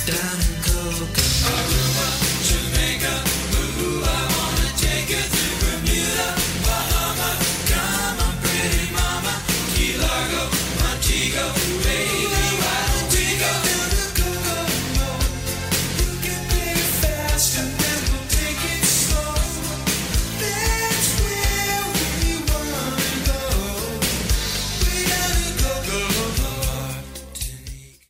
down in Coconut. Aruba, Jamaica, ooh, I wanna take you to Bermuda, Bahama. Come on, pretty mama, Key Largo, Montego, baby.